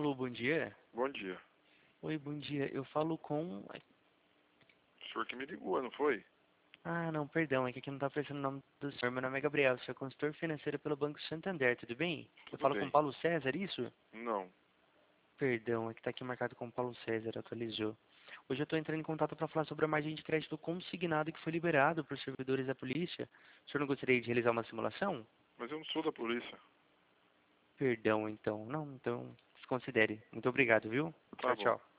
Alô, bom dia. Bom dia. Oi, bom dia. Eu falo com... O senhor que me ligou, não foi? Ah, não, perdão, é que aqui não tá aparecendo o nome do senhor. Meu nome é Gabriel, sou consultor financeiro pelo Banco Santander, tudo bem? Eu Tudo falo com bem. Paulo César, isso? Não. Perdão, é que tá aqui marcado como Paulo César, atualizou. Hoje eu tô entrando em contato para falar sobre a margem de crédito consignado que foi liberado por servidores da polícia. O senhor não gostaria de realizar uma simulação? Mas eu não sou da polícia. Perdão, então. Não, então, desconsidere. Muito obrigado, viu? Tá Tchau, bom. tchau.